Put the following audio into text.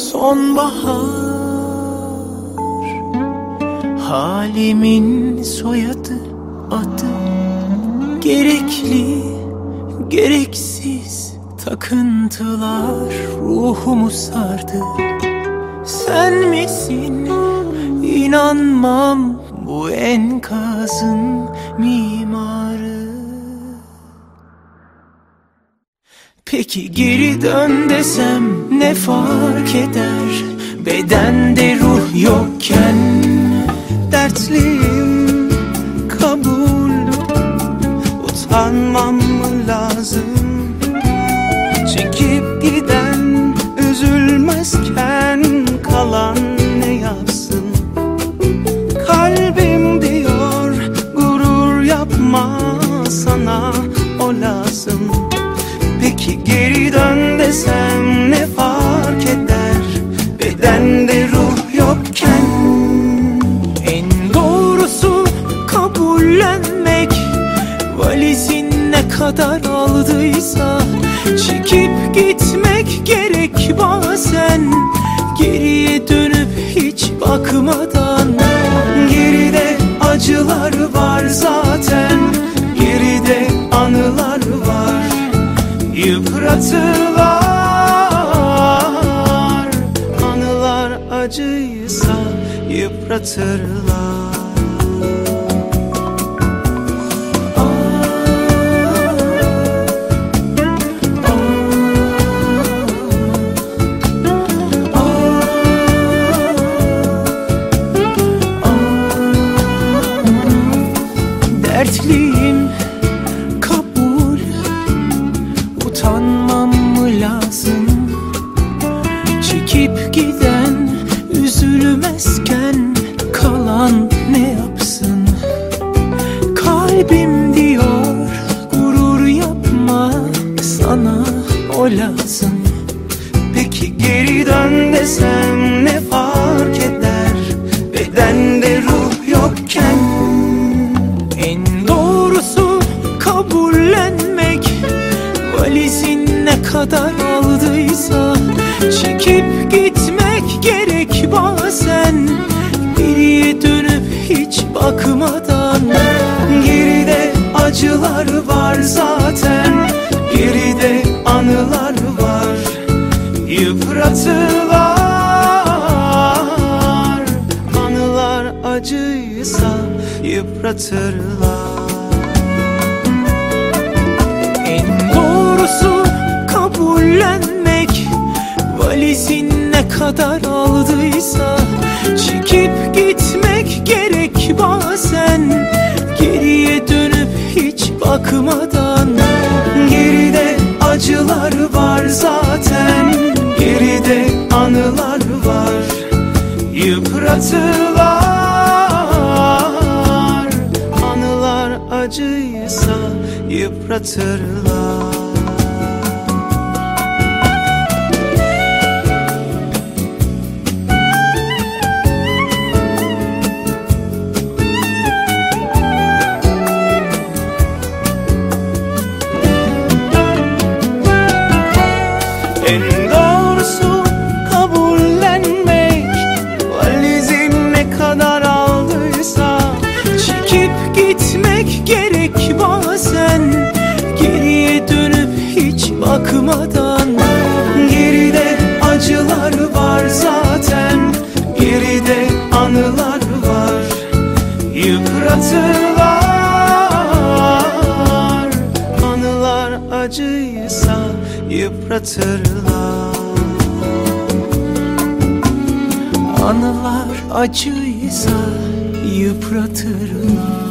sonbahar. Halimin soyadı, adı, gerekli gereksiz takıntılar ruhumu sardı. Sen misin? İnanmam bu enkazın mimarı. Peki geri dön desem ne fark eder? Bedende ruh yokken dertliyim, kabul. Utanmam mı lazım? Çekip giden üzülmezken kalan ne yapsın? Kalbim diyor gurur yapma, sana o lazım. Peki geri dön desem ne fark eder? Bedende ruh yokken. En doğrusu kabullenmek, valizin ne kadar aldıysa çekip gitmek gerek bazen, geriye dönüp hiç bakmadan. Geride acılar var zaten, geride anılar var, yıpratırlar. Anılar acıysa yıpratırlar. Dertliyim, kabul. Utanmam mı lazım? Çekip giden üzülmezken kalan ne yapsın? Kalbim diyor gurur yapma, sana o lazım. Peki geri dön desem ne fark eder? Bedende ruh yokken. En doğrusu kabullenmek, valizin ne kadar aldıysa çekip gitmek gerek bazen, geriye dönüp hiç bakmadan. Geride acılar var zaten, geride anılar var, yıpratırlar. Anılar acıysa yıpratırlar. En doğrusu kabullenmek, valizin ne kadar aldıysa çekip gitmek gerek bazen, geriye dönüp hiç bakmadan. Geride acılar var zaten, geride anılar var, yıpratırlar. Anılar acıysa yıpratırlar. En doğrusu kabullenmek, valizin ne kadar aldıysa çekip gitmek gerek bazen, geriye dönüp hiç bakmadan. geride acılar var zaten, geride anılar var, yıpratırlar. Anılar acıysa yıpratırlar. Anılar acıysa yıpratırlar.